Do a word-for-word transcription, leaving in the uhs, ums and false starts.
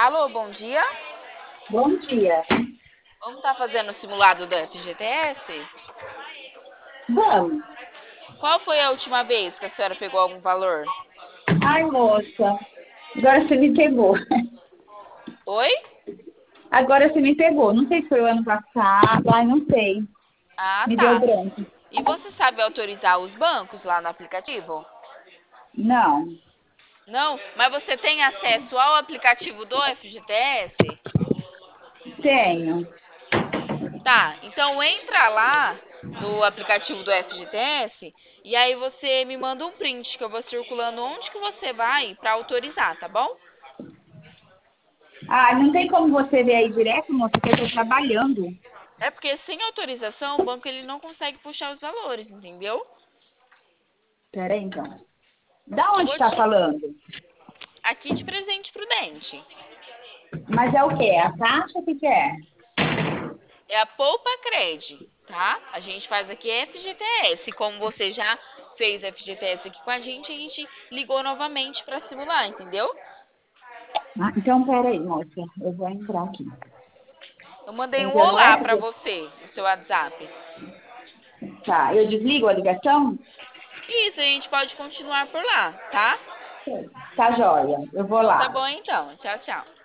Alô, bom dia. Bom dia. Vamos estar fazendo o simulado do F G T S? Vamos. Qual foi a última vez que a senhora pegou algum valor? Ai, moça, agora você me pegou. Oi? Agora você me pegou. Não sei se foi o ano passado, ai, não sei. Ah, Me deu tá. branco. E você sabe autorizar os bancos lá no aplicativo? Não, Não? Mas você tem acesso ao aplicativo do F G T S? tenho. Tá, então entra lá no aplicativo do F G T S e aí você me manda um print que eu vou circulando onde que você vai para autorizar, tá bom? Ah, não tem como você ver aí direto, moça, que eu tô trabalhando. É porque sem autorização o banco ele não consegue puxar os valores, entendeu? Pera aí, então. Da Eu onde vou tá te... falando? Aqui de Presente Prudente. Mas é o quê? A taxa, o que que é? É a Poupa Cred, tá? A gente faz aqui F G T S. Como você já fez F G T S aqui com a gente, a gente ligou novamente para simular, entendeu? Ah, então, pera aí, moça. Eu vou entrar aqui. Eu mandei um Entra no olá F para G. você no seu WhatsApp. Tá, eu desligo a ligação? Isso, a gente pode continuar por lá, tá? Tá joia. Eu vou Tá lá. bom então. Tchau, tchau.